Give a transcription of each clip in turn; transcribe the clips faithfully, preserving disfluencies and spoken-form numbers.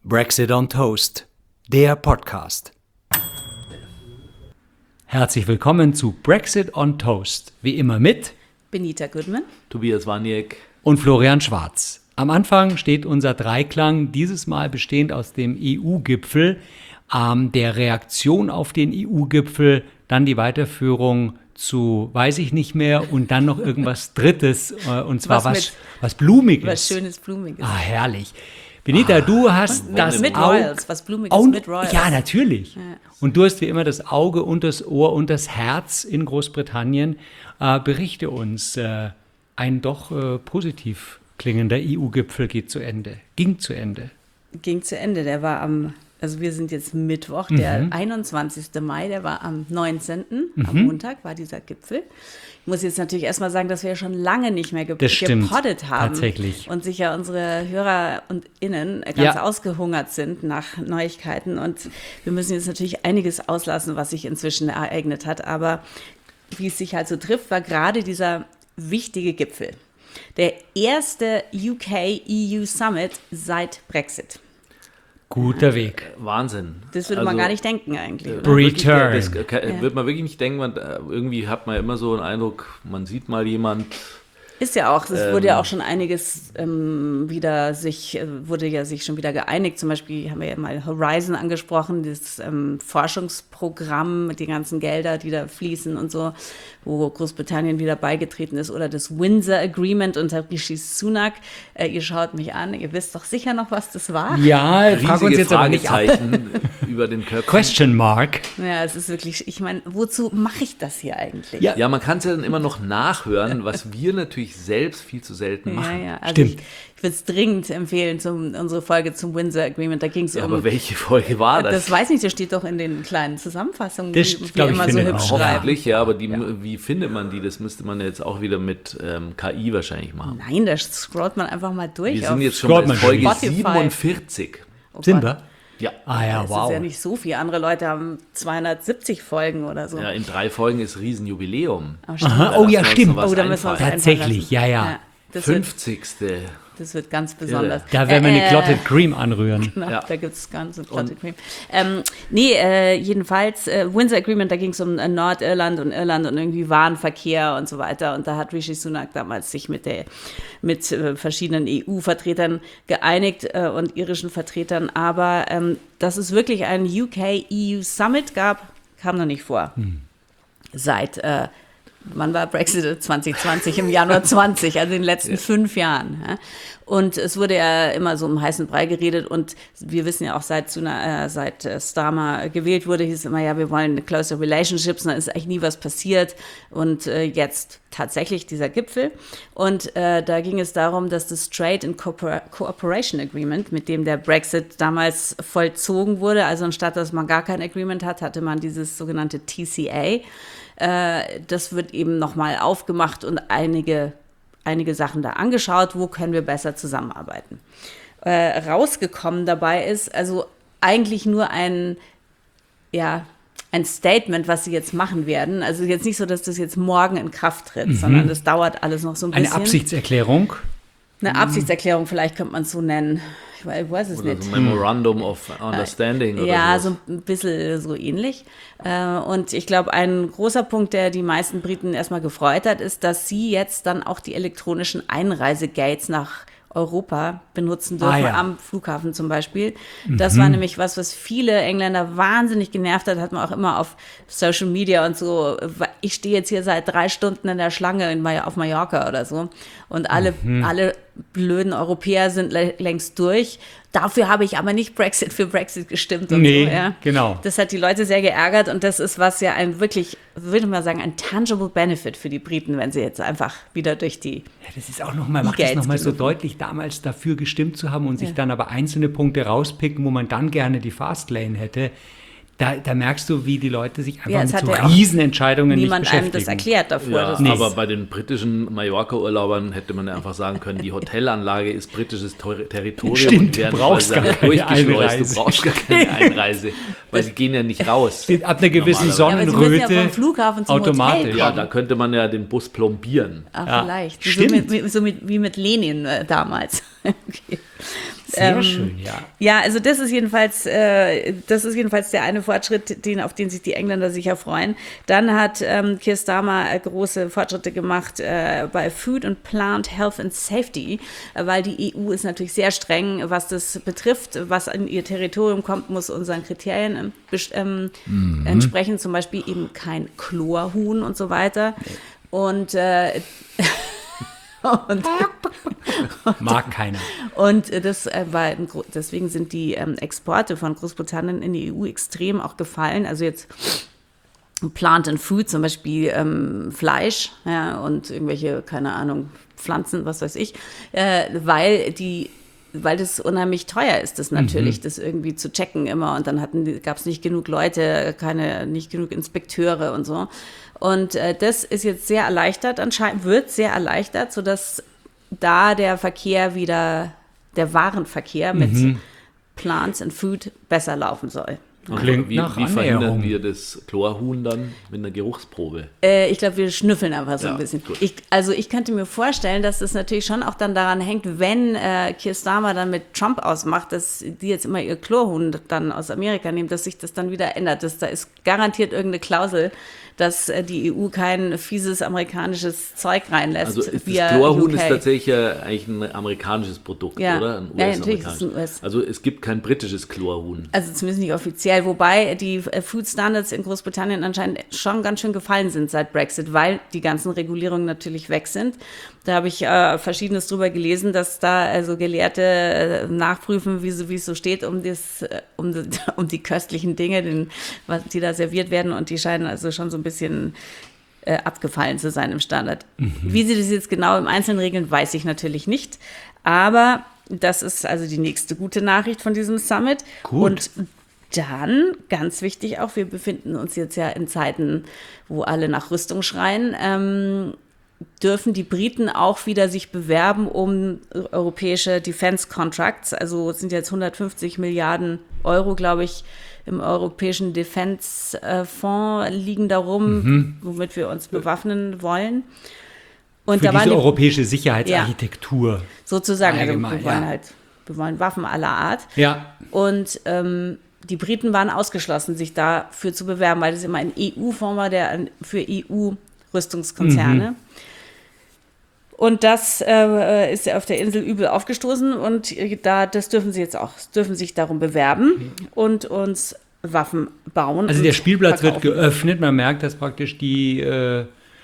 Brexit on Toast, der Podcast. Herzlich willkommen zu Brexit on Toast. Wie immer mit Benita Goodman, Tobias Waniek und Florian Schwarz. Am Anfang steht unser Dreiklang, dieses Mal bestehend aus dem E U-Gipfel, ähm, der Reaktion auf den E U-Gipfel, dann die Weiterführung zu weiß ich nicht mehr und dann noch irgendwas Drittes, äh, und zwar was, was, was Blumiges. Was Schönes, Blumiges. Ah, herrlich. Benita, du hast und das mit Auge... Royals, was Blumiges und, mit Royals. Ja, natürlich. Ja. Und du hast wie immer das Auge und das Ohr und das Herz in Großbritannien. Äh, berichte uns, äh, ein doch äh, positiv klingender E U-Gipfel geht zu Ende. Ging zu Ende. Ging zu Ende. Der war am, also wir sind jetzt Mittwoch, der Mhm. einundzwanzigsten Mai, der war am neunzehnten. Mhm. Am Montag war dieser Gipfel. Ich muss jetzt natürlich erstmal sagen, dass wir ja schon lange nicht mehr ge Das stimmt, gepoddet haben. tatsächlich. Und sicher unsere Hörer und Innen ganz Ja. ausgehungert sind nach Neuigkeiten. Und wir müssen jetzt natürlich einiges auslassen, was sich inzwischen ereignet hat. Aber wie es sich halt so trifft, war gerade dieser wichtige Gipfel. Der erste U K E U Summit seit Brexit. Guter Weg. Wahnsinn. Das würde Also, man gar nicht denken eigentlich, oder? wirklich, Return. Das kann, wird man wirklich nicht denken, man, äh, irgendwie hat man immer so einen Eindruck, man sieht mal jemand. Ist ja auch, es Ähm, wurde ja auch schon einiges ähm, wieder sich, äh, wurde ja sich schon wieder geeinigt. Zum Beispiel haben wir ja mal Horizon angesprochen, das ähm, Forschungsprogramm mit den ganzen Gelder, die da fließen und so, wo Großbritannien wieder beigetreten ist. Oder das Windsor Agreement unter Rishi Sunak. Äh, ihr schaut mich an, ihr wisst doch sicher noch, was das war. Ja, frag uns Riesige jetzt aber nicht ab. Fragezeichen über den Köpfen. Question mark. Ja, es ist wirklich, ich meine, wozu mache ich das hier eigentlich? Ja. Ja, man kann es ja dann immer noch nachhören, was wir natürlich selbst viel zu selten Ja, machen. ja. Also Stimmt. ich, ich würde es dringend empfehlen, zum, unsere Folge zum Windsor Agreement. Da ging es Ja, um. aber welche Folge war das? Das weiß ich nicht, das steht doch in den kleinen Zusammenfassungen, Das, die glaub wir ich, immer so findet hübsch man auch. schreiben. Hoffentlich, ja, aber die, wie findet man die? Das müsste man jetzt auch wieder mit ähm, K I wahrscheinlich machen. Nein, da scrollt man einfach mal durch. Wir auf sind jetzt schon Scrollt bei man Folge durch. Spotify. siebenundvierzig. Oh Sind Gott, wir? Ja. Ah ja, Das wow. ist ja nicht so viel. Andere Leute haben zweihundertsiebzig Folgen oder so. ja, in drei Folgen ist Riesenjubiläum. Aber stimmt. Aha, oh ja, lassen wir uns stimmt. noch was Oh, da müssen wir uns einfallen. Tatsächlich, einfallen ja, lassen. ja. Das, wird, fünfzigste das wird ganz besonders. Da werden wir eine Äh, Clotted Cream anrühren. Genau, Ja. da gibt es ganz Clotted Cream. Ähm, nee, äh, jedenfalls, äh, Windsor Agreement, da ging es um äh, Nordirland und Irland und irgendwie Warenverkehr und so weiter. Und da hat Rishi Sunak damals sich mit, der, mit äh, verschiedenen E U-Vertretern geeinigt äh, und irischen Vertretern. Aber ähm, dass es wirklich einen U K E U Summit gab, kam noch nicht vor. Hm. Seit, äh, wann war Brexit? zwanzig zwanzig, im Januar zwanzig, also in den letzten ja. fünf Jahren. Ja. Und es wurde ja immer so um heißen Brei geredet und wir wissen ja auch, seit, Suna, äh, seit äh, Starmer gewählt wurde, hieß es immer, ja, wir wollen closer relationships, und dann ist eigentlich nie was passiert. Und äh, jetzt tatsächlich dieser Gipfel. Und äh, da ging es darum, dass das Trade and Cooper- Cooperation Agreement, mit dem der Brexit damals vollzogen wurde, also anstatt dass man gar kein Agreement hat, hatte man dieses sogenannte T C A. Äh, das wird eben nochmal aufgemacht und einige einige Sachen da angeschaut, wo können wir besser zusammenarbeiten. Äh, rausgekommen dabei ist also eigentlich nur ein, ja, ein Statement, was sie jetzt machen werden. Also jetzt nicht so, dass das jetzt morgen in Kraft tritt, mhm. sondern das dauert alles noch so ein bisschen. Eine Absichtserklärung. Eine Absichtserklärung, vielleicht könnte man es so nennen. Ich weiß es Oder nicht. so ein Memorandum of Understanding oder Ja, sowas. so ein bisschen so ähnlich. Und ich glaube, ein großer Punkt, der die meisten Briten erstmal gefreut hat, ist, dass sie jetzt dann auch die elektronischen Einreisegates nach Europa benutzen dürfen, Ah, ja. am Flughafen zum Beispiel. Das war nämlich was, was viele Engländer wahnsinnig genervt hat, hat man auch immer auf Social Media und so. Ich stehe jetzt hier seit drei Stunden in der Schlange in May- auf Mallorca oder so und alle, mhm. alle blöden Europäer sind le- längst durch. Dafür habe ich aber nicht Brexit für Brexit gestimmt und nee, so. Ja. Genau. Das hat die Leute sehr geärgert und das ist was ja ein wirklich, würde ich mal sagen, ein tangible Benefit für die Briten, wenn sie jetzt einfach wieder durch die Ja, das ist auch nochmal, macht das nochmal so deutlich, damals dafür gestimmt zu haben und sich Ja. dann aber einzelne Punkte rauspicken, wo man dann gerne die Fastlane hätte. Da, da merkst du, wie die Leute sich einfach Ja, es mit so hat ja auch Riesenentscheidungen nicht niemand einem beschäftigen. das erklärt davor. Ja, Das Nee. aber bei den britischen Mallorca-Urlaubern hätte man ja einfach sagen können, die Hotelanlage ist britisches Ter- Territorium. Stimmt, und du werden brauchst quasi gar keine durchgeschleust. Einreise. Du brauchst gar keine Einreise, weil sie gehen ja nicht raus. Ab einer gewissen Normalerweise. Ja, aber sie müssen ja Sonnenröte vom Flughafen zum automatisch. Hotel Ja, da könnte man ja den Bus plombieren. Ach, Ja, vielleicht. stimmt. So, mit, mit, so mit, wie mit Lenin äh, damals. Okay. Sehr ähm, schön, ja. Ja, also das ist jedenfalls, äh, das ist jedenfalls der eine Fortschritt, den, auf den sich die Engländer sicher freuen. Dann hat ähm, Keir Starmer äh, große Fortschritte gemacht äh, bei Food and Plant Health and Safety, äh, weil die E U ist natürlich sehr streng, was das betrifft. Was in ihr Territorium kommt, muss unseren Kriterien ähm, mhm. entsprechen, zum Beispiel eben kein Chlorhuhn und so weiter. Und äh, Und, mag keiner. Und das war, deswegen sind die ähm, Exporte von Großbritannien in die E U extrem auch gefallen. Also jetzt Plant and Food, zum Beispiel ähm, Fleisch, ja, und irgendwelche, keine Ahnung, Pflanzen, was weiß ich, äh, weil die weil das unheimlich teuer ist, das natürlich, mhm. das irgendwie zu checken immer. Und dann gab es nicht genug Leute, keine, nicht genug Inspekteure und so. Und äh, das ist jetzt sehr erleichtert, anscheinend wird sehr erleichtert, sodass da der Verkehr wieder, der Warenverkehr mit mhm. Plants and Food besser laufen soll. Klingt wie, nach wie verhindern wir das Chlorhuhn dann mit einer Geruchsprobe? Äh, ich glaube, wir schnüffeln einfach so ja, ein bisschen. Ich, also ich könnte mir vorstellen, dass das natürlich schon auch dann daran hängt, wenn äh, Keir Starmer dann mit Trump ausmacht, dass die jetzt immer ihr Chlorhuhn dann aus Amerika nehmen, dass sich das dann wieder ändert. Das, da ist garantiert irgendeine Klausel, dass äh, die E U kein fieses amerikanisches Zeug reinlässt. Also ist via das Chlorhuhn U K. ist tatsächlich äh, eigentlich ein amerikanisches Produkt, ja. oder? Ein ja, natürlich ist es ein U S. Also es gibt kein britisches Chlorhuhn. Also zumindest nicht offiziell, wobei die Food Standards in Großbritannien anscheinend schon ganz schön gefallen sind seit Brexit, weil die ganzen Regulierungen natürlich weg sind. Da habe ich äh, Verschiedenes drüber gelesen, dass da also Gelehrte äh, nachprüfen, wie, so, wie es so steht, um, das, äh, um, die, um die köstlichen Dinge, den, was, die da serviert werden, und die scheinen also schon so ein bisschen äh, abgefallen zu sein im Standard. Mhm. Wie sie das jetzt genau im Einzelnen regeln, weiß ich natürlich nicht, aber das ist also die nächste gute Nachricht von diesem Summit. Gut. Und dann, ganz wichtig auch, wir befinden uns jetzt ja in Zeiten, wo alle nach Rüstung schreien, ähm, dürfen die Briten auch wieder sich bewerben um europäische Defense Contracts. Also es sind jetzt hundertfünfzig Milliarden Euro, glaube ich, im europäischen Defense-Fonds liegen darum, mhm. womit wir uns bewaffnen wollen. Und Für da diese waren die, europäische Sicherheitsarchitektur. Ja, sozusagen, also allgemein, wir wollen ja. halt, wir wollen Waffen aller Art. Ja. Und ähm, die Briten waren ausgeschlossen, sich dafür zu bewerben, weil das immer ein E U-Fonds war, der für E U-Rüstungskonzerne. Mhm. Und das äh, ist auf der Insel übel aufgestoßen, und da, das dürfen sie jetzt auch, dürfen sich darum bewerben und uns Waffen bauen. Also der Spielplatz verkaufen. Wird geöffnet, man merkt, dass praktisch die äh,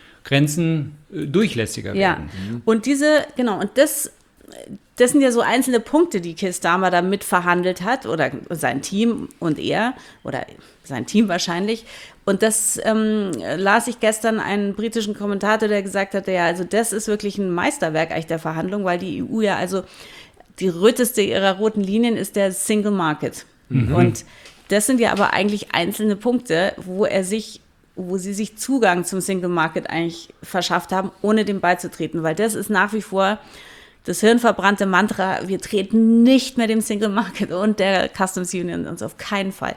Grenzen äh, durchlässiger ja. werden. Ja, und diese, genau, und das, das sind ja so einzelne Punkte, die Keir Starmer da mitverhandelt hat, oder sein Team und er, oder sein Team wahrscheinlich. Und das ähm, las ich gestern einen britischen Kommentator, der gesagt hat, ja, also das ist wirklich ein Meisterwerk eigentlich der Verhandlung, weil die E U ja, also die röteste ihrer roten Linien ist der Single Market. Mhm. Und das sind ja aber eigentlich einzelne Punkte, wo er sich, wo sie sich Zugang zum Single Market eigentlich verschafft haben, ohne dem beizutreten, weil das ist nach wie vor das hirnverbrannte Mantra, wir treten nicht mehr dem Single Market und der Customs Union uns auf keinen Fall.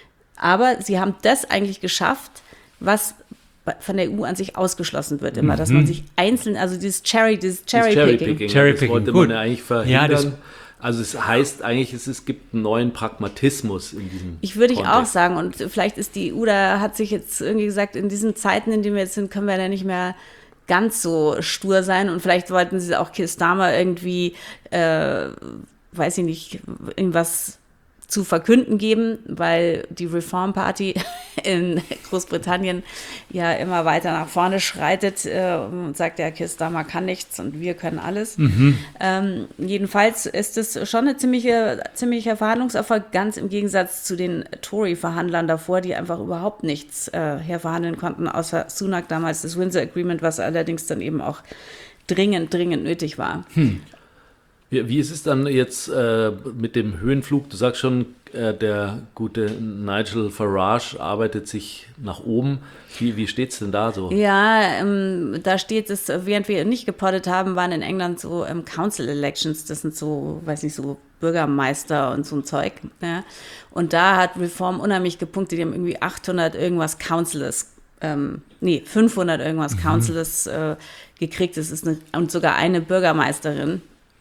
Aber sie haben das eigentlich geschafft, was von der E U an sich ausgeschlossen wird immer, mhm. dass man sich einzeln, also dieses Cherry, dieses Cherry-Picking. Cherry das wollte man gut. ja eigentlich verhindern. Ja, das also es heißt eigentlich, es, es gibt einen neuen Pragmatismus in diesem Ich würde ich Kontext. auch sagen, und vielleicht ist die E U, da hat sich jetzt irgendwie gesagt, in diesen Zeiten, in denen wir jetzt sind, können wir da nicht mehr ganz so stur sein, und vielleicht wollten sie auch Keir Starmer irgendwie, äh, weiß ich nicht, irgendwas zu verkünden geben, weil die Reform Party in Großbritannien ja immer weiter nach vorne schreitet äh, und sagt, ja, Keir Starmer kann nichts und wir können alles. Mhm. Ähm, jedenfalls ist es schon eine ziemliche, ziemlicher Verhandlungserfolg, ganz im Gegensatz zu den Tory-Verhandlern davor, die einfach überhaupt nichts äh, herverhandeln konnten, außer Sunak damals das Windsor Agreement, was allerdings dann eben auch dringend, dringend nötig war. Hm. Wie, wie ist es dann jetzt äh, mit dem Höhenflug? Du sagst schon, äh, der gute Nigel Farage arbeitet sich nach oben. Wie, wie steht es denn da so? Ja, ähm, da steht es, während wir nicht gepoddet haben, waren in England so ähm, Council Elections, das sind so, weiß nicht, so Bürgermeister und so ein Zeug. Ja. Und da hat Reform unheimlich gepunktet, die haben irgendwie achthundert irgendwas Councillors, ähm, nee, fünfhundert irgendwas mhm. Councillors äh, gekriegt. Das ist eine, und sogar eine Bürgermeisterin.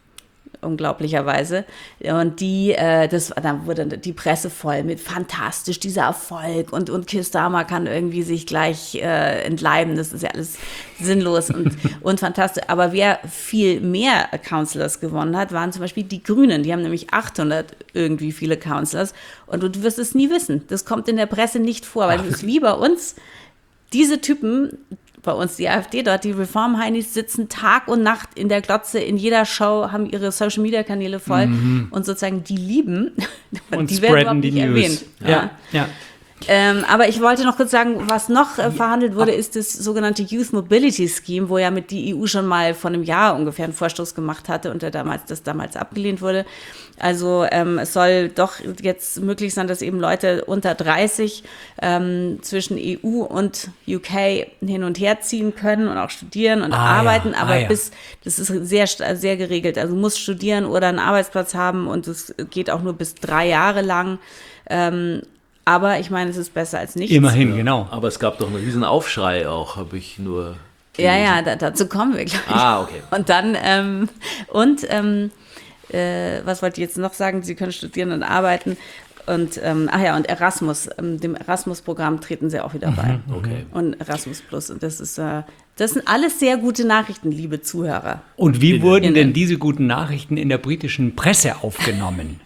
unglaublicherweise. Und die, äh, das, dann wurde die Presse voll mit fantastisch, dieser Erfolg und, und Keir Starmer kann irgendwie sich gleich äh, entleiben. Das ist ja alles sinnlos und, und fantastisch. Aber wer viel mehr Councillors gewonnen hat, waren zum Beispiel die Grünen. Die haben nämlich achthundert irgendwie viele Councillors und du wirst es nie wissen. Das kommt in der Presse nicht vor, weil es ist wie bei uns, diese Typen, bei uns die AfD dort, die Reform-Heinis sitzen Tag und Nacht in der Glotze, in jeder Show, haben ihre Social-Media-Kanäle voll mhm. und sozusagen die lieben, und die werden überhaupt nicht News. erwähnt. Ja, ja. ja. Ähm, aber ich wollte noch kurz sagen, was noch äh, verhandelt wurde, ist das sogenannte Youth Mobility Scheme, wo ja mit die E U schon mal vor einem Jahr ungefähr einen Vorstoß gemacht hatte und der damals, das damals abgelehnt wurde. Also ähm, es soll doch jetzt möglich sein, dass eben Leute unter dreißig ähm, zwischen E U und U K hin und her ziehen können und auch studieren und ah, arbeiten, ja. aber ah, ja. bis, das ist sehr, sehr geregelt. Also du musst studieren oder einen Arbeitsplatz haben und es geht auch nur bis drei Jahre lang. Ähm, Aber ich meine, es ist besser als nichts. Immerhin, genau. Aber es gab doch einen riesen Aufschrei auch, habe ich nur gelesen. Ja, ja, da, dazu kommen wir gleich. Ah, okay. Und dann, ähm, und, ähm, äh, was wollte ich jetzt noch sagen? Sie können studieren und arbeiten. Und, ähm, ach ja, und Erasmus, ähm, dem Erasmus-Programm treten sie auch wieder bei. Mhm, okay. Und Erasmus Plus. Und das ist, äh, das sind alles sehr gute Nachrichten, liebe Zuhörer. Und wie wurden denn diese guten Nachrichten in der britischen Presse aufgenommen?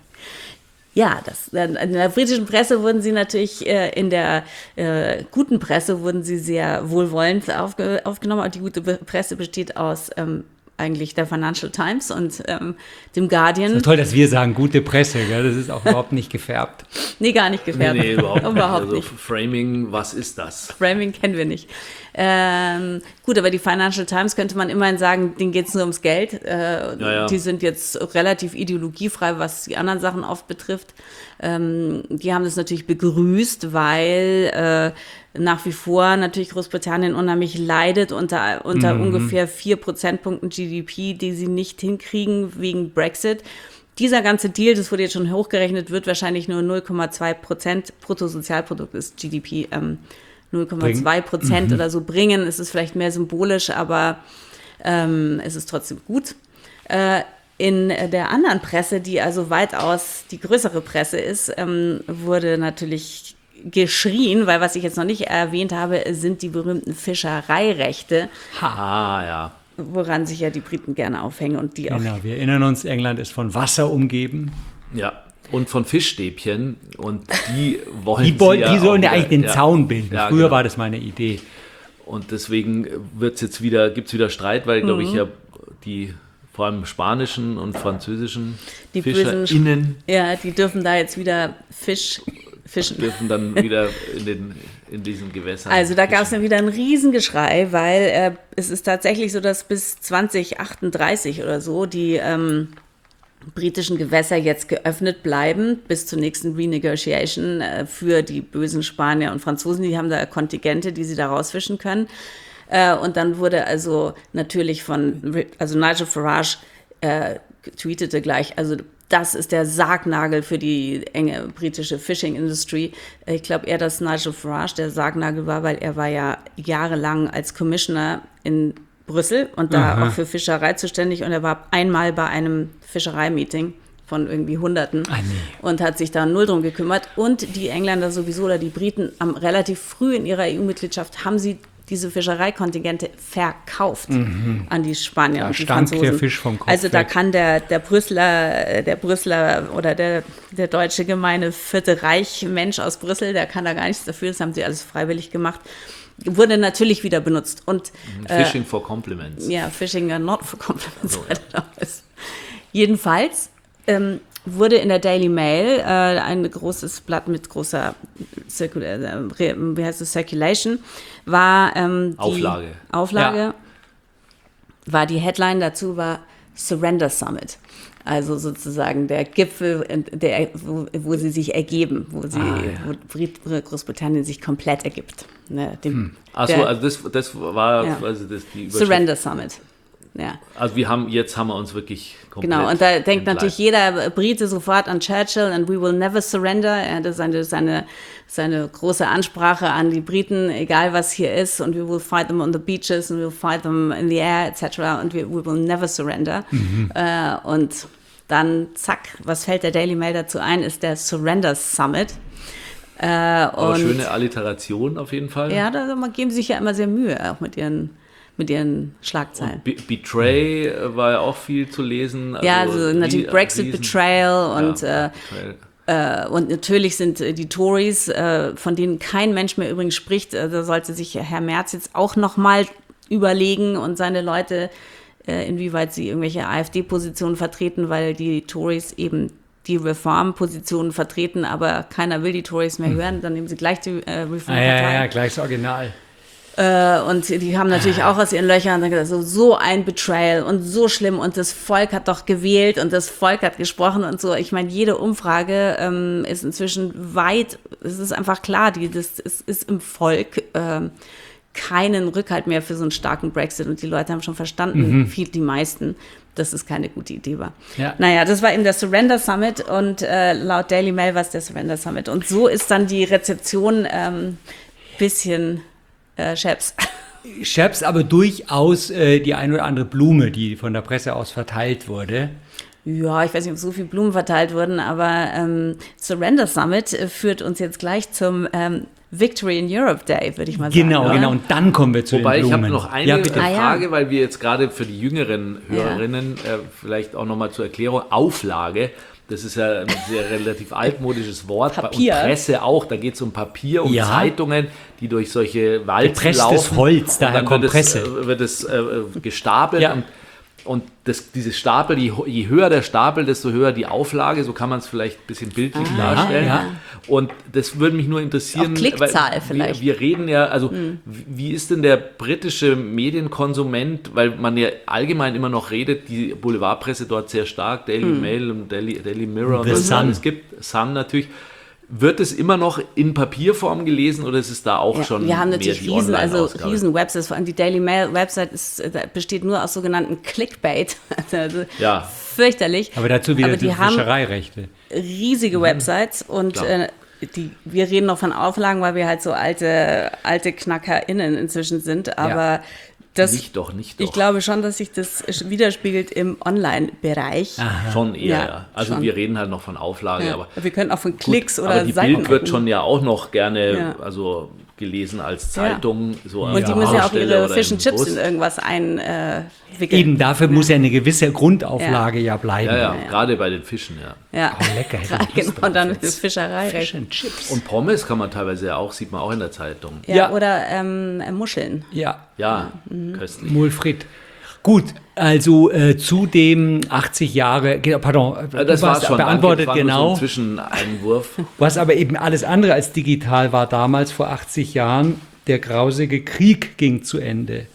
Ja, das, in der britischen Presse wurden sie natürlich, äh, in der äh, guten Presse wurden sie sehr wohlwollend aufge, aufgenommen. Und die gute Presse besteht aus ähm, eigentlich der Financial Times und ähm, dem Guardian. Das ist toll, dass wir sagen, gute Presse, gell? Das ist auch überhaupt nicht gefärbt. Nee, gar nicht gefärbt. Nee, nee überhaupt nicht. überhaupt also nicht. Framing, was ist das? Framing kennen wir nicht. Ähm, gut, aber die Financial Times könnte man immerhin sagen, denen geht es nur ums Geld. Äh, ja, ja. Die sind jetzt relativ ideologiefrei, was die anderen Sachen oft betrifft. Ähm, die haben das natürlich begrüßt, weil äh, nach wie vor natürlich Großbritannien unheimlich leidet unter, unter mhm. ungefähr vier Prozentpunkten G D P, die sie nicht hinkriegen wegen Brexit. Dieser ganze Deal, das wurde jetzt schon hochgerechnet, wird wahrscheinlich nur null Komma zwei Prozent Bruttosozialprodukt ist G D P, ähm, null Komma zwei Prozent mhm. oder so bringen. Es ist vielleicht mehr symbolisch, aber ähm, es ist trotzdem gut. Äh, in der anderen Presse, die also weitaus die größere Presse ist, ähm, wurde natürlich geschrien, weil was ich jetzt noch nicht erwähnt habe, sind die berühmten Fischereirechte. Ha, ja. Woran sich ja die Briten gerne aufhängen und die auch. Genau, wir erinnern uns, England ist von Wasser umgeben. Ja. Und von Fischstäbchen und die wollen die, wollen, ja die sollen ja wieder, eigentlich den ja, Zaun bilden. Ja, Früher genau. war das meine Idee. Und deswegen wird's jetzt wieder, gibt es wieder Streit, weil, glaube mhm. ich, ja die vor allem spanischen und französischen die FischerInnen, ja, die dürfen da jetzt wieder Fisch fischen. Dürfen dann wieder in, den, in diesen Gewässern. Also da gab es dann wieder ein Riesengeschrei, weil äh, es ist tatsächlich so, dass bis zwanzig achtunddreißig oder so die ähm, britischen Gewässer jetzt geöffnet bleiben bis zur nächsten Renegotiation äh, für die bösen Spanier und Franzosen. Die haben da Kontingente, die sie da rausfischen können. Äh, und dann wurde also natürlich von, also Nigel Farage äh, tweetete gleich, also das ist der Sargnagel für die enge britische Fishing Industry. Ich glaube eher, dass Nigel Farage der Sargnagel war, weil er war ja jahrelang als Commissioner in Brüssel und da Aha. auch für Fischerei zuständig und er war einmal bei einem Fischereimeeting von irgendwie Hunderten ah, nee. und hat sich da null drum gekümmert. Und die Engländer sowieso oder die Briten am relativ früh in ihrer E U-Mitgliedschaft haben sie diese Fischereikontingente verkauft mhm. an die Spanier da und die stank Franzosen. Der Fisch vom Kopf also da weg. kann der, der Brüsseler, der Brüsseler oder der, der deutsche gemeine Vierte Reich Mensch aus Brüssel, der kann da gar nichts dafür, das haben sie alles freiwillig gemacht. Wurde natürlich wieder benutzt. Und, Fishing äh, for compliments. Ja, Fishing are not for compliments. So, ja. Jedenfalls ähm, wurde in der Daily Mail äh, ein großes Blatt mit großer Circul- äh, wie heißt es, Circulation, war ähm, die Auflage. Auflage ja. war die Headline dazu war Surrender Summit. Also sozusagen der Gipfel, der, wo, wo sie sich ergeben, wo, sie, ah, ja. wo Großbritannien sich komplett ergibt. Ne, dem, hm. Achso, also das, das war ja. also das die Surrender Summit. ja. Also wir haben, jetzt haben wir uns wirklich komplett Genau, und da denkt entgleist. natürlich jeder Brite sofort an Churchill and we will never surrender. Ja, das ist seine, seine, seine große Ansprache an die Briten, egal was hier ist, und we will fight them on the beaches and we will fight them in the air et cetera und we, we will never surrender. Mhm. Äh, und dann zack, was fällt der Daily Mail dazu ein, ist der Surrender Summit. Äh, Aber und schöne Alliteration auf jeden Fall. ja, da geben sie sich ja immer sehr Mühe, auch mit ihren, mit ihren Schlagzeilen. Be- Betray war ja auch viel zu lesen. Also ja, also natürlich Rie- Brexit Riesen- Betrayal und ja, äh, Betrayal. Äh, und natürlich sind äh, die Tories, äh, von denen kein Mensch mehr übrigens spricht, äh, da sollte sich Herr Merz jetzt auch nochmal überlegen und seine Leute, äh, inwieweit sie irgendwelche AfD-Positionen vertreten, weil die Tories eben die Reform-Positionen vertreten, aber keiner will die Tories mehr hören, dann nehmen sie gleich die äh, Ah, Reform-Partei. ja, ja, ja, gleich das Original. Äh, und die haben natürlich auch aus ihren Löchern dann gesagt, so, so ein Betrayal und so schlimm und das Volk hat doch gewählt und das Volk hat gesprochen und so. Ich meine, jede Umfrage ähm, ist inzwischen weit, es ist einfach klar, die, das ist, ist im Volk ähm, keinen Rückhalt mehr für so einen starken Brexit und die Leute haben schon verstanden, mhm. viel, die meisten, dass es keine gute Idee war. Ja. Naja, das war eben der Surrender Summit und äh, laut Daily Mail war es der Surrender Summit und so ist dann die Rezeption ähm, bisschen Äh, Chefs. Chefs, aber durchaus äh, die ein oder andere Blume, die von der Presse aus verteilt wurde. Ja, ich weiß nicht, ob so viele Blumen verteilt wurden, aber ähm, Surrender Summit äh, führt uns jetzt gleich zum ähm, Victory in Europe Day, würde ich mal sagen. Genau, oder? genau. Und dann kommen wir zu Wobei den ich Blumen. habe noch eine ja, bitte. Ah, ja. Frage, weil wir jetzt gerade für die jüngeren Hörerinnen äh, vielleicht auch nochmal zur Erklärung, Auflage, das ist ja ein sehr relativ altmodisches Wort. Papier. Und Presse auch, da geht es um Papier, um Ja. Zeitungen, die durch solche Walzen Gepresstes laufen. Holz, Und daher dann kommt wird es, Presse. äh, wird es äh, gestapelt Ja. und Und das, dieses Stapel, je, je höher der Stapel, desto höher die Auflage. So kann man es vielleicht ein bisschen bildlich Ah, darstellen. ja. Und das würde mich nur interessieren. Auch Klickzahl weil vielleicht. Wir, wir reden ja, also wie, wie ist denn der britische Medienkonsument, weil man ja allgemein immer noch redet, die Boulevardpresse dort sehr stark, Daily Mail und Daily, Daily Mirror und The was es Sun. alles gibt, Sun natürlich. Wird es immer noch in Papierform gelesen oder ist es da auch Ja, schon wir haben mehr natürlich die riesen, also Online-Ausgabe? riesen Websites, vor allem die Daily Mail Website ist, äh, besteht nur aus sogenannten Clickbait. Also Ja. fürchterlich. Aber dazu wieder Aber die die haben Fischereirechte. riesige Websites und Klar. äh, die, wir reden noch von Auflagen, weil wir halt so alte, alte KnackerInnen inzwischen sind, aber das, Nicht doch, nicht doch. ich glaube schon, dass sich das widerspiegelt im Online-Bereich. Schon eher, Ja, ja. Also schon. wir reden halt noch von Auflage, Ja. aber Wir können auch von Klicks Gut, oder aber die Seiten Bild wird reden. schon ja auch noch gerne Ja. also gelesen als Zeitung. So Und die an müssen ja auch Tankstelle ihre oder Fish im and Chips Bus. in irgendwas einwickeln. Eben dafür muss ja eine gewisse Grundauflage ja, bleiben. Ja, ja, gerade bei den Fischen, ja. Ja, Oh, lecker, hätte ich Lust genau, drauf dann jetzt. ist Fischerei. Fish and Chips. Und Pommes kann man teilweise ja auch, sieht man auch in der Zeitung. Ja, Ja. oder ähm, Muscheln. Ja, Ja, Mhm. köstlich. Mulfried. Gut, also äh, zu dem achtzig Jahre, ge- pardon, Äh, Das du war hast schon beantwortet, danke, das war nur genau. so ein Zwischeneinwurf. Was aber eben alles andere als digital war damals vor achtzig Jahren, der grausige Krieg ging zu Ende.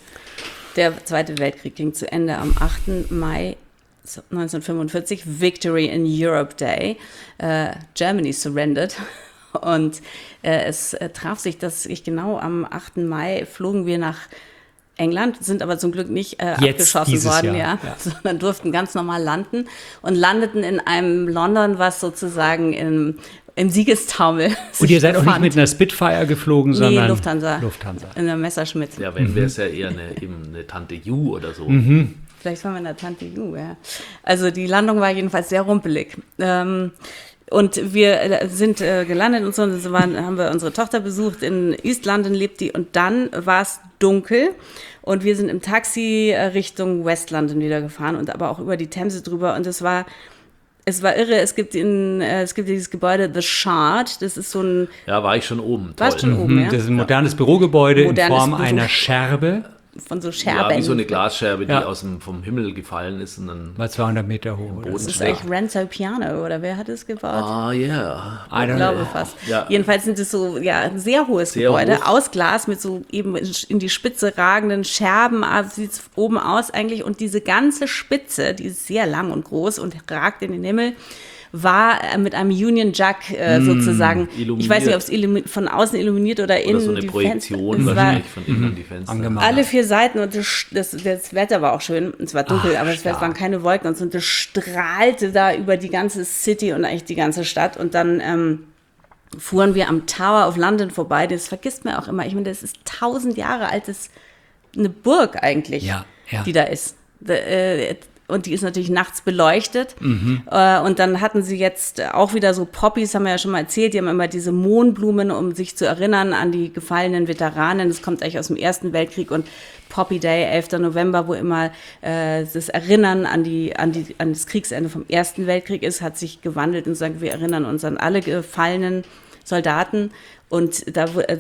Der Zweite Weltkrieg ging zu Ende am achten Mai neunzehnhundertfünfundvierzig, Victory in Europe Day. Äh, Germany surrendered. Und äh, es äh, traf sich, dass ich genau am achten Mai flogen wir nach England, sind aber zum Glück nicht äh, Jetzt, abgeschossen dieses worden, Jahr, ja, ja. sondern durften ganz normal landen und landeten in einem London, was sozusagen im, im Siegestaumel Und sich ihr seid auch nicht befand. mit einer Spitfire geflogen, Nee, sondern Lufthansa. Lufthansa. In der Messerschmitt. Ja, wenn wäre es ja eher eine, eben eine Tante Ju oder so. Mhm. Vielleicht waren wir in der Tante Ju, ja. Also die Landung war jedenfalls sehr rumpelig. Ähm, und wir äh, sind äh, gelandet und so, und so waren, haben wir unsere Tochter besucht, in East London lebt die und dann war es dunkel und wir sind im Taxi äh, Richtung West London wieder gefahren und aber auch über die Themse drüber und es war es war irre, es gibt in äh, es gibt dieses Gebäude The Shard, das ist so ein Ja, war ich schon oben. Warst Toll. schon oben, Mhm, ja? Das ist ein modernes Bürogebäude Modernes in Form Büro- einer Scherbe, von so Ja, Scherben. wie so eine Glasscherbe, die Ja. aus dem, vom Himmel gefallen ist und dann mal zweihundert Meter hoch. Oder? Das ist Bodenschlag. eigentlich Renzo Piano, oder wer hat es gebaut? Ah, yeah. I Ich don't glaube know. fast. Ja. Jedenfalls sind es so ja, ein sehr hohes Sehr Gebäude, hoch. aus Glas mit so eben in die Spitze ragenden Scherben, sieht es oben aus eigentlich. Und diese ganze Spitze, die ist sehr lang und groß und ragt in den Himmel, war äh, mit einem Union Jack äh, sozusagen, illuminiert. ich weiß nicht, ob es illumi- von außen illuminiert oder innen. Oder so eine die Projektion Fenster, es war wahrscheinlich von innen an die Fenster. Angemacht. alle vier Seiten und das, das, das Wetter war auch schön. Es war dunkel, Ach, aber es stark. waren keine Wolken und so. Und das strahlte da über die ganze City und eigentlich die ganze Stadt. Und dann ähm, fuhren wir am Tower of London vorbei. Das vergisst man auch immer. Ich meine, das ist tausend Jahre alt. Das ist eine Burg eigentlich, Ja, ja. die da ist. Da, äh, und die ist natürlich nachts beleuchtet. Mhm. Äh, und dann hatten sie jetzt auch wieder so Poppies, haben wir ja schon mal erzählt. Die haben immer diese Mohnblumen, um sich zu erinnern an die gefallenen Veteranen. Das kommt eigentlich aus dem Ersten Weltkrieg. Und Poppy Day, elfter November, wo immer äh, das Erinnern an, die, an, die, an das Kriegsende vom Ersten Weltkrieg ist, hat sich gewandelt und sagen, wir erinnern uns an alle gefallenen Soldaten. Und da, äh,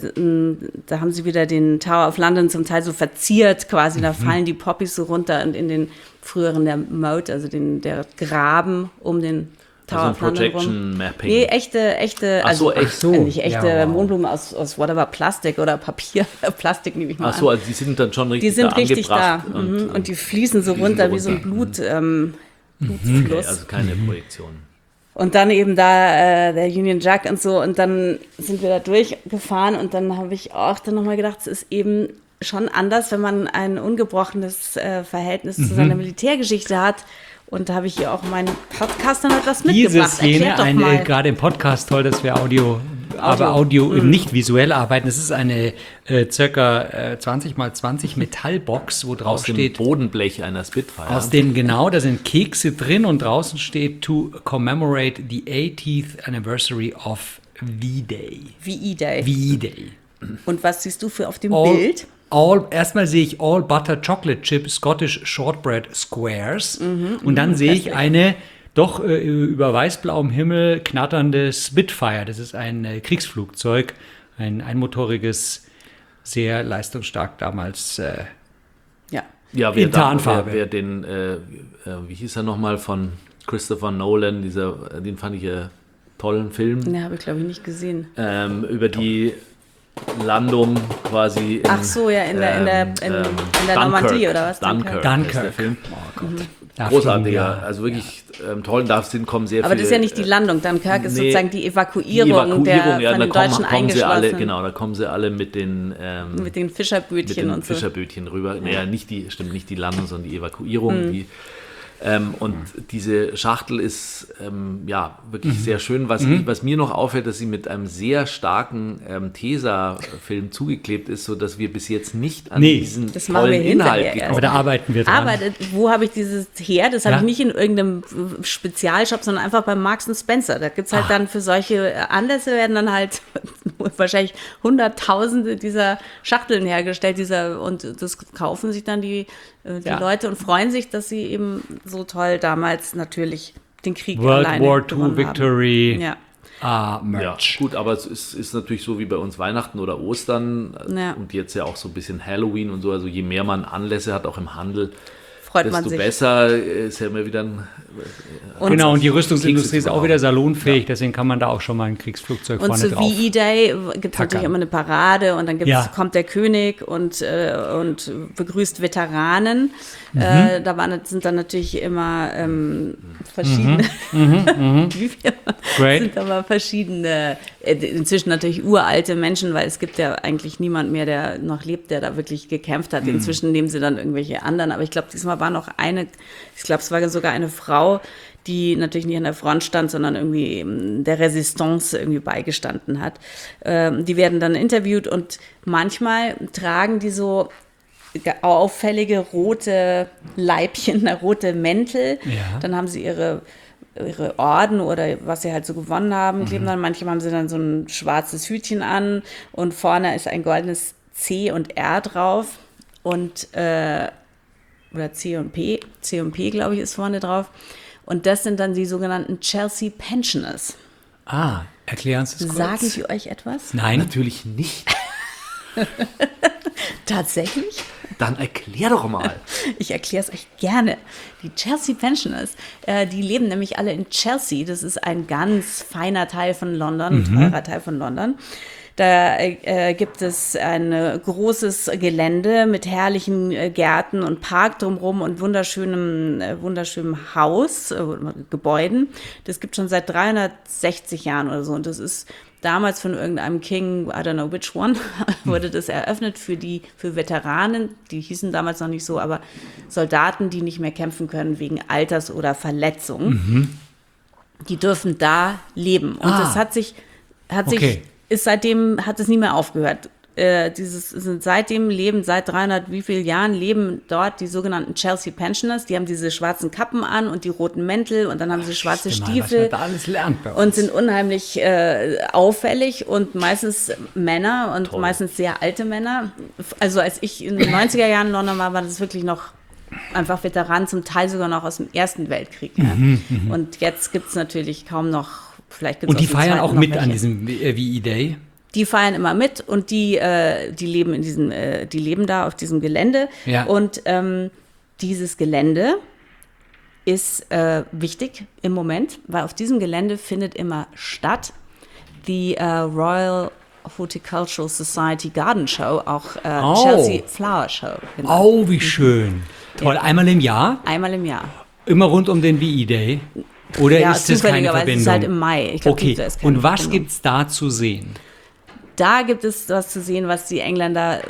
da haben sie wieder den Tower of London zum Teil so verziert quasi. Da fallen die Poppies so runter und in den früheren der Moat, also den, der Graben um den Tower Also of ein London rum. Projection Mapping. Nee, echte, echte, Ach so, also echt so. äh, nicht echte Ja, wow. Mondblumen aus, aus whatever, Plastik oder Papier. Plastik nehme ich mal Ach so, an. also die sind dann schon richtig Die sind da richtig da. angebracht Und, und, und die fließen so fließen runter so wie so ein runter. Blut, ähm, okay, Blutfluss. also keine Projektion. Und dann eben da äh, der Union Jack und so. Und dann sind wir da durchgefahren und dann habe ich auch dann nochmal gedacht, es ist eben schon anders, wenn man ein ungebrochenes äh, Verhältnis zu seiner Militärgeschichte hat. Und da habe ich hier auch meinen Podcast dann etwas Diese mitgebracht. Szene, Erklär doch eine, mal. gerade im Podcast toll, dass wir Audio, aber Audio nicht visuell arbeiten. Es ist eine äh, circa äh, zwanzig mal zwanzig Metallbox, wo drauf Aus dem steht, Bodenblech einer Spitfire. aus dem, genau, da sind Kekse drin und draußen steht to commemorate the eightieth anniversary of V-Day. V E-Day. V-Day. Und was siehst du für auf dem All, Bild? all, erstmal sehe ich All Butter Chocolate Chip Scottish Shortbread Squares und dann sehe ich eine doch äh, über weißblauem Himmel knatternde Spitfire. Das ist ein äh, Kriegsflugzeug, ein einmotoriges, sehr leistungsstark damals. Äh, Ja. Ja, wer, in da, Tarnfarbe. wer, wer den, äh, äh, wie hieß er nochmal, von Christopher Nolan, dieser, äh, den fand ich ja tollen Film, Den habe ich, glaube ich, nicht gesehen. ähm, über die Landung quasi in, Ach so, ja, in der, in der, in, in der Dunkirk. Normandie oder was? Dunkirk, Dunkirk. ist der Film. Oh Gott. Da Großartiger, fliegen wir- also wirklich ähm, toll, da sind, kommen sehr Aber viele... das ist ja nicht die Landung. Dunkirk ist nee, sozusagen die Evakuierung, die Evakuierung, der, ja, von da den kommen, Deutschen kommen sie alle, eingeschlossenen. genau, da kommen sie alle mit den, ähm, Mit den mit Fischerbötchen den und so. Fischerbötchen rüber. Naja, nicht die, stimmt, nicht die Landung, sondern die Evakuierung. Mhm. Die, ähm, und diese Schachtel ist ähm, ja wirklich Mhm. sehr schön. Was, was mir noch auffällt, dass sie mit einem sehr starken ähm, Tesa-Film zugeklebt ist, sodass wir bis jetzt nicht an Nee. diesen Das machen wir tollen hinterher Inhalt erst. gekommen Aber da arbeiten wir dran. Aber das- wo habe ich dieses her? Das habe Ja. ich nicht in irgendeinem Spezialshop, sondern einfach bei Marks and Spencer. Da gibt es halt dann für solche Anlässe werden dann halt wahrscheinlich Hunderttausende dieser Schachteln hergestellt. Dieser, und das kaufen sich dann die, äh, die Ja. Leute und freuen sich, dass sie eben so toll damals natürlich den Krieg World alleine War Two gewonnen Victory Haben. Ja. ah, Ja, Merch. gut, aber es ist, ist natürlich so wie bei uns Weihnachten oder Ostern Ja. und jetzt ja auch so ein bisschen Halloween und so. Also je mehr man Anlässe hat, auch im Handel, Freut man desto sich. besser ist ja immer wieder ein Und Genau, und die Rüstungsindustrie ist Kekse auch wieder salonfähig, deswegen kann man da auch schon mal ein Kriegsflugzeug Und vorne zu drauf. V E-Day gibt es tackern. natürlich immer eine Parade und dann gibt's, Ja. kommt der König und, äh, und begrüßt Veteranen. Mhm. Äh, da waren, sind dann natürlich immer ähm, verschiedene, Mhm. Wie viel? Great. sind aber verschiedene, äh, inzwischen natürlich uralte Menschen, weil es gibt ja eigentlich niemand mehr, der noch lebt, der da wirklich gekämpft hat. Inzwischen nehmen sie dann irgendwelche anderen, aber ich glaube, diesmal war noch eine, ich glaube, es war sogar eine Frau, die natürlich nicht an der Front stand, sondern irgendwie der Resistance irgendwie beigestanden hat. Ähm, die werden dann interviewt und manchmal tragen die so auffällige rote Leibchen, rote Mäntel. Ja. Dann haben sie ihre, ihre Orden oder was sie halt so gewonnen haben, kleben dann. Manchmal haben sie dann so ein schwarzes Hütchen an und vorne ist ein goldenes C und R drauf und äh, oder C und P, C und P, glaube ich, ist vorne drauf. Und das sind dann die sogenannten Chelsea Pensioners. Ah, erklär uns das kurz. Sagen die euch etwas? Nein. Natürlich nicht. Tatsächlich? Dann erklär doch mal. Ich erkläre es euch gerne. Die Chelsea Pensioners, äh, die leben nämlich alle in Chelsea. Das ist ein ganz feiner Teil von London, ein teurer Teil von London. Da äh, gibt es ein großes Gelände mit herrlichen äh, Gärten und Park drumherum und wunderschönem, äh, wunderschönem Haus, äh, Gebäuden. Das gibt schon seit dreihundertsechzig Jahren oder so. Und das ist damals von irgendeinem King, I don't know which one, wurde das eröffnet für die, für Veteranen, die hießen damals noch nicht so, aber Soldaten, die nicht mehr kämpfen können wegen Alters oder Verletzung. Mhm. Die dürfen da leben. Und Ah. das hat sich, hat Okay. sich, ist seitdem, hat es nie mehr aufgehört. Äh, dieses, sind seitdem leben, seit dreihundert wie viel Jahren leben dort die sogenannten Chelsea Pensioners. Die haben diese schwarzen Kappen an und die roten Mäntel und dann haben sie schwarze Stimmt mal, was Stiefel man da alles lernt bei uns. und sind unheimlich äh, auffällig und meistens Männer und Toll. meistens sehr alte Männer. Also als ich in den neunziger Jahren in London war, war das wirklich noch einfach Veteranen, zum Teil sogar noch aus dem Ersten Weltkrieg. Ja. Mhm, Und jetzt gibt es natürlich kaum noch, vielleicht gibt's Und die aus dem feiern Zweiten auch noch mit welche. an diesem V E Day? Die feiern immer mit und die, äh, die leben in diesem, äh, die leben da auf diesem Gelände. Ja. Und ähm, dieses Gelände ist äh, wichtig im Moment, weil auf diesem Gelände findet immer statt die äh, Royal Horticultural Society Garden Show, auch äh, Oh. Chelsea Flower Show. genannt. Oh, wie schön. Toll. Einmal im Jahr? Einmal im Jahr. Immer rund um den V E Day? Oder Ja, ist das keine zufälligerweise Verbindung? ist es halt im Mai. Ich glaub, okay. da ist keine Und was Verbindung. gibt es da zu sehen? Da gibt es was zu sehen, was die Engländer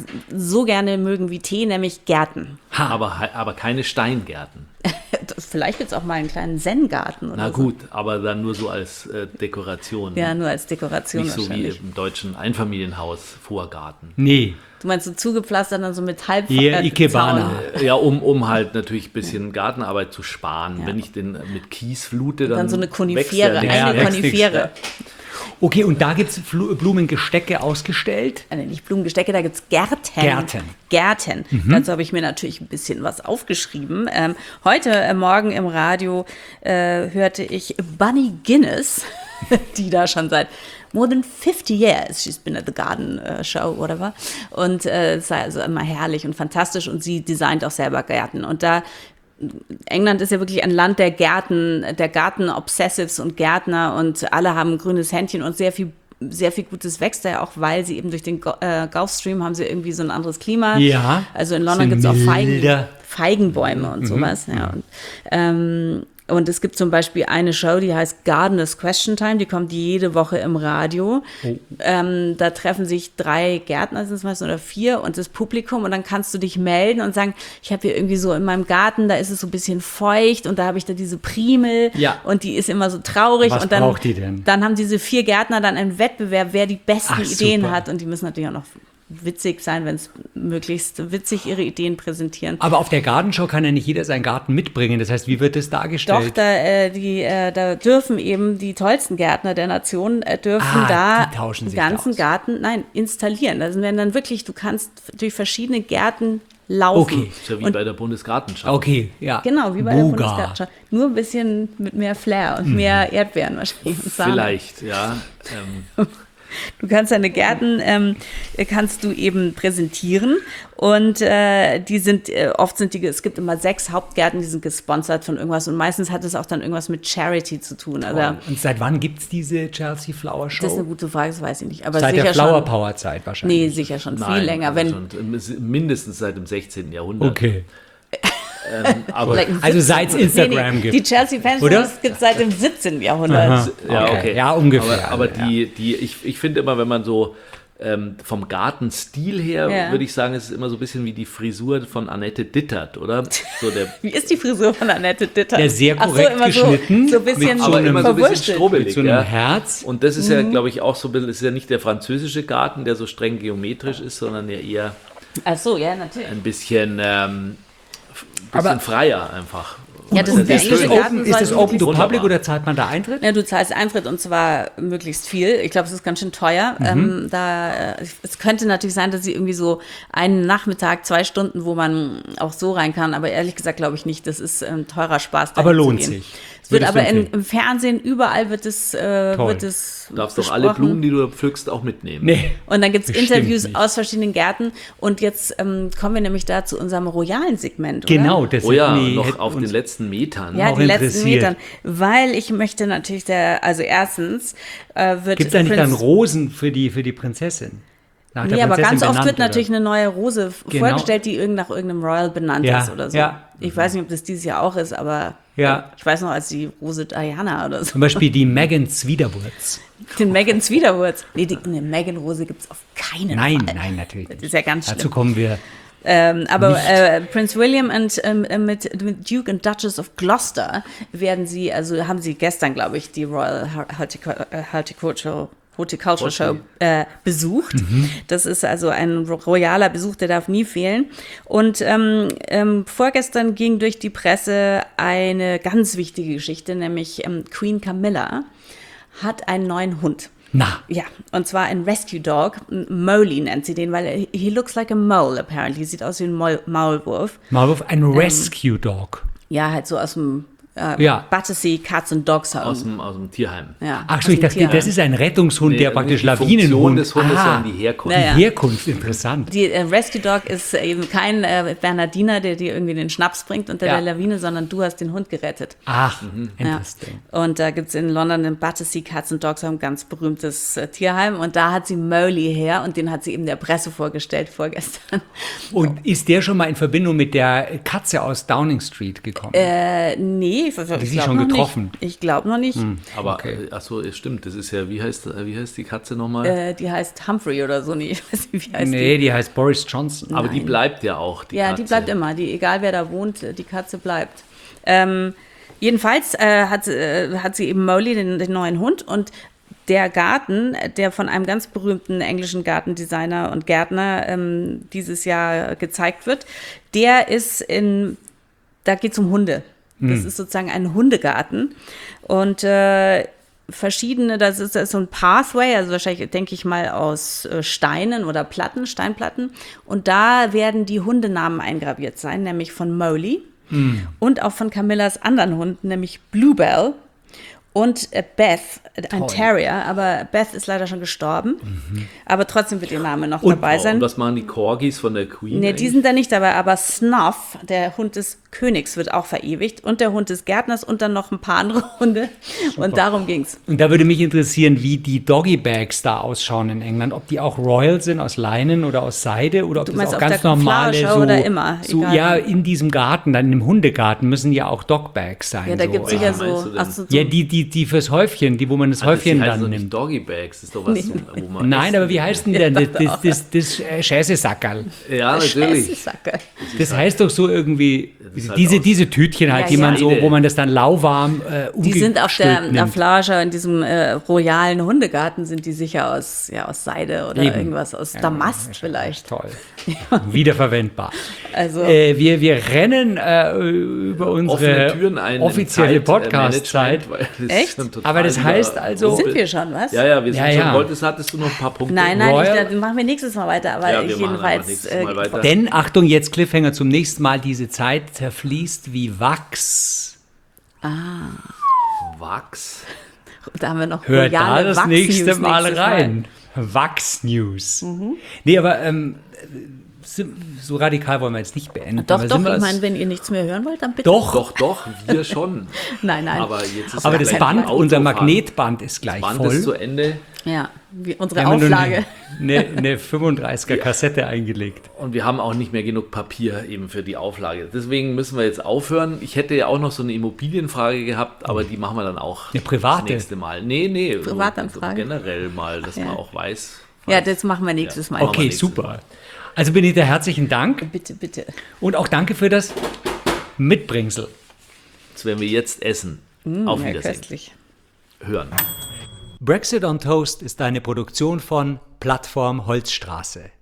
so gerne mögen wie Tee, nämlich Gärten. Ha. Aber, aber keine Steingärten. Vielleicht gibt es auch mal einen kleinen Zen-Garten oder Na so. gut, aber dann nur so als äh, Dekoration. Ja, nur als Dekoration Nicht so wie wahrscheinlich. im deutschen Einfamilienhaus Vorgarten. Nee. Du meinst so zugepflastert, dann so mit halb Hier, äh, Ikebana. Zaun. Ja, um, um halt natürlich ein bisschen Gartenarbeit zu sparen. Wenn ich den mit Kies flute, dann, Dann so eine wächst Konifere, der nicht. Ja, eine wächst nichts Konifere. mehr. Okay, und da gibt es Blumengestecke ausgestellt? Äh, nicht Blumengestecke, da gibt es Gärten. Gärten. Gärten. Mhm. Dazu habe ich mir natürlich ein bisschen was aufgeschrieben. Ähm, heute äh, Morgen im Radio äh, hörte ich Bunny Guinness, die da schon seit more than fifty years, she's been at the garden uh, show, whatever. Und äh, es sei also immer herrlich und fantastisch und sie designt auch selber Gärten. Und da England ist ja wirklich ein Land der Gärten, der Garten-Obsessives und Gärtner und alle haben ein grünes Händchen und sehr viel, sehr viel Gutes wächst da ja auch, weil sie eben durch den Go- äh, Gulf Stream haben sie irgendwie so ein anderes Klima. Ja. Also in London Sind gibt es auch Feigen, milder. Feigenbäume und sowas. Ja. Und, ähm, und es gibt zum Beispiel eine Show, die heißt Gardeners Question Time, die kommt jede Woche im Radio. Ähm, da treffen sich drei Gärtner, sind es meistens, oder vier, und das Publikum, und dann kannst du dich melden und sagen, ich habe hier irgendwie so in meinem Garten, da ist es so ein bisschen feucht und da habe ich da diese Primel Ja. und die ist immer so traurig. Was und dann, braucht die denn? Dann haben diese vier Gärtner dann einen Wettbewerb, wer die besten Ach, Ideen super. hat, und die müssen natürlich auch noch witzig sein, wenn es möglichst witzig ihre Ideen präsentieren. Aber auf der Gartenshow kann ja nicht jeder seinen Garten mitbringen. Das heißt, wie wird das Doch, dargestellt? da, äh, die, äh, da dürfen eben die tollsten Gärtner der Nation äh, dürfen Ah, da die tauschen den sich ganzen aus. Garten, nein, installieren. Das werden dann wirklich, du kannst durch verschiedene Gärten laufen. Okay. Ist ja wie Und bei der Bundesgartenschau. Okay, ja. genau, wie bei der Buga. Bundesgartenschau. Nur ein bisschen mit mehr Flair und mehr Erdbeeren wahrscheinlich. und Sahne. Vielleicht, ja. Ähm, Du kannst deine Gärten, ähm, kannst du eben präsentieren, und äh, die sind, äh, oft sind die, es gibt immer sechs Hauptgärten, die sind gesponsert von irgendwas, und meistens hat es auch dann irgendwas mit Charity zu tun. Also, Und seit wann gibt es diese Chelsea Flower Show? das ist eine gute Frage, das weiß ich nicht. Aber Seit sicher der Flower schon, Power Zeit wahrscheinlich. Nee, sicher schon viel nein, länger. Wenn, schon, mindestens seit dem sechzehnten Jahrhundert. Okay. Ähm, aber Vielleicht im Also siebzehnten. seit's Instagram nee, nee, gibt. Die Chelsea Fans, Oder? das gibt es seit dem siebzehnten Jahrhundert. ja, Okay. okay. Ja, ungefähr. Aber, aber Ja. die, die, ich, ich finde immer, wenn man so ähm, vom Gartenstil her, Ja. würde ich sagen, es ist immer so ein bisschen wie die Frisur von Annette Dittert, oder? So der, Wie ist die Frisur von Annette Ditter? Der sehr Ach so, korrekt immer geschnitten, So, so ein bisschen mit so aber einem- immer so ein bisschen verwurstelt. strobelig. Mit so einem ja. Herz. Und das ist Mhm. ja, glaube ich, auch so ein bisschen, es ist ja nicht der französische Garten, der so streng geometrisch ist, sondern ja eher Ach so, ja, natürlich. ein bisschen, ähm, bisschen Aber- freier einfach. Ja, das Und ist der Ist das englische Garten open, ist das soll open to wunderbar. public oder zahlt man da Eintritt? Ja, du zahlst Eintritt, und zwar möglichst viel. Ich glaube, es ist ganz schön teuer. Mhm. Ähm, da, äh, es könnte natürlich sein, dass sie irgendwie so einen Nachmittag, zwei Stunden, wo man auch so rein kann. Aber ehrlich gesagt glaube ich nicht. Das ist ein teurer Spaß. dahin Aber zu lohnt gehen. sich. Es wird Würdest du aber in, empfehlen? im Fernsehen, überall wird es, äh, Toll. wird es Du darfst doch besprochen. alle Blumen, die du pflückst, auch mitnehmen. Nee. Und dann gibt es Bestimmt Interviews nicht. aus verschiedenen Gärten. Und jetzt ähm, kommen wir nämlich da zu unserem royalen Segment, oder? Genau, das Oh ja, hätten die- noch hätten auf den uns- letzten Metern. Ja, auch die letzten interessiert. Metern. Weil ich möchte natürlich der, also erstens äh, wird Gibt es eigentlich dann Prinz- Rosen für die, für die Prinzessin? Nach der Nee, aber Prinzessin ganz oft benannt, wird oder? natürlich eine neue Rose f- Genau. vorgestellt, die irgend nach irgendeinem Royal benannt Ja, ist oder so. ja. Ich weiß nicht, ob das dieses Jahr auch ist, aber Ja. ich weiß noch, als die Rose Diana oder so. Zum Beispiel die Megan Zwiderwurz. Den Megan Zwiderwurz. Nee, die, eine Megan Rose gibt es auf keinen Nein, Fall. nein, natürlich nicht. Das ist ja ganz Dazu schlimm. kommen wir. Ähm, aber Nicht. äh, Prince William und ähm, äh, mit, mit Duke und Duchess of Gloucester werden sie, also haben sie gestern, glaube ich, die Royal Horticu- äh, Horticultural Horticultural Show äh, besucht. Das ist also ein royaler Besuch, der darf nie fehlen. Und ähm, ähm, vorgestern ging durch die Presse eine ganz wichtige Geschichte, nämlich ähm, Queen Camilla hat einen neuen Hund. Na, Ja, und zwar ein Rescue Dog, Molly nennt sie den, weil er, he looks like a mole apparently, sieht aus wie ein Maul Maulwurf. Maulwurf, ein Ähm, Rescue Dog. Ja, halt so aus dem äh, Ja. Battersea Cats and Dogs Home. Aus dem, aus dem Tierheim. ja, Ach aus so, ich dem dachte, Tierheim. das ist ein Rettungshund, Nee, der praktisch nicht die Lawinenhund. Funktion des Hundes, Ah, sondern die Herkunft. Ja, ja. Die Herkunft, interessant. Die äh, Rescue Dog ist eben kein äh, Bernardiner, der dir irgendwie den Schnaps bringt unter Ja. der Lawine, sondern du hast den Hund gerettet. Ach, Ja. interesting. Und da gibt es in London den Battersea Cats and Dogs Home, ein ganz berühmtes äh, Tierheim. Und da hat sie Molly her und den hat sie eben der Presse vorgestellt vorgestern. Und ist der schon mal in Verbindung mit der Katze aus Downing Street gekommen? Äh, nee, ich, ich sie glaub schon noch getroffen? Nicht. Ich glaube noch nicht. Aber, Okay. äh, ach so, es stimmt, das ist ja, wie heißt, äh, wie heißt die Katze nochmal? Äh, die heißt Humphrey oder so, nee, ich weiß nicht, wie heißt nee, die. die heißt Boris Johnson. Aber die bleibt ja auch, die Ja, Katze. die bleibt immer, die, egal wer da wohnt, die Katze bleibt. Ähm, jedenfalls äh, hat, äh, hat sie eben Molly, den, den neuen Hund, und der Garten, der von einem ganz berühmten englischen Gartendesigner und Gärtner ähm, dieses Jahr gezeigt wird, der ist in, da geht es um Hunde. Das ist sozusagen ein Hundegarten und äh, verschiedene, das ist, das ist so ein Pathway, also wahrscheinlich denke ich mal aus äh, Steinen oder Platten, Steinplatten, und da werden die Hundenamen eingraviert sein, nämlich von Molly und auch von Camillas anderen Hunden, nämlich Bluebell und äh, Beth, ein Toll. Terrier, aber Beth ist leider schon gestorben, aber trotzdem wird ihr Name noch Und- dabei Oh, sein. und was machen die Corgis von der Queen? Nee, die eigentlich? sind da nicht dabei, aber Snuff, der Hund des Königs, wird auch verewigt und der Hund des Gärtners und dann noch ein paar andere Hunde. Und darum ging's. Und da würde mich interessieren, wie die Doggy Bags da ausschauen in England. Ob die auch royal sind, aus Leinen oder aus Seide oder ob Du das meinst auch auf ganz der normale Flower Show so, oder immer? so Egal. ja, in diesem Garten, dann im Hundegarten müssen ja auch Dog Bags sein. Ja, da so. gibt's Welche sicher meinst so, du denn? ach so, so. Ja, die, die, die fürs Häufchen, die, wo man das Ah, das Häufchen heißt dann doch nicht nimmt. Doggy Bags, das ist doch was, wo man Nein, essen- aber wie heißt denn denn das, das, das, das äh, Scheißesackerl? Ja, natürlich. Scheißesacke. Das heißt doch so irgendwie, ist halt diese, aus- diese Tütchen halt, Ja, die man ja. so, Seide. wo man das dann lauwarm äh, Die sind auf der, umgestülpt der nimmt. Flower in diesem äh, royalen Hundegarten, sind die sicher aus, ja, aus Seide oder Eben. irgendwas, aus Ja, Damast ja, vielleicht. Toll. Wiederverwendbar. Also, Äh, wir, wir rennen äh, über unsere Offene Türen ein. im offizielle Zeit- Podcast-Zeit. äh, Management, weil das Echt? ist schon total Aber das heißt also- sind wir schon, was? Ja, ja, wir sind Ja, schon. ja. Wolltest, hattest du noch ein paar Punkte? Nein, nein, Royal- ich, dann machen wir nächstes Mal weiter, aber Ja, ich wir machen einfach jedenfalls. nächstes Mal äh, weiter. Denn, Achtung, jetzt Cliffhanger zum nächsten Mal, diese Zeit zerfließt wie Wachs. Wachs. Da haben wir noch Hört da royale das Wachs-News nächste Mal nächstes rein. Wachs-News. Nee, aber ähm, so radikal wollen wir jetzt nicht beenden. Doch, aber doch, sind wir ich es- meine, wenn ihr nichts mehr hören wollt, dann bitte. Doch, Doch, doch, wir schon. Nein, nein. Aber jetzt ist aber ja das gleich Band, die unser Autofahrt. Magnetband ist gleich Band voll. ist zu Ende. Ja, wie unsere Wir haben nur Auflage. Eine, eine fünfunddreißiger Kassette eingelegt. Und wir haben auch nicht mehr genug Papier eben für die Auflage. Deswegen müssen wir jetzt aufhören. Ich hätte ja auch noch so eine Immobilienfrage gehabt, aber die machen wir dann auch Eine private? das nächste Mal. Nee, nee. so- Privatanfrage? so generell mal, dass Ja. man auch weiß. Ja, das machen wir nächstes Ja. Mal. Machen wir Okay, nächstes super. Mal. Also Benita, herzlichen Dank Bitte, bitte. und auch danke für das Mitbringsel. Das werden wir jetzt essen. Auf Ja, Wiedersehen. köstlich. Hören. Brexit on Toast ist eine Produktion von Plattform Holzstraße.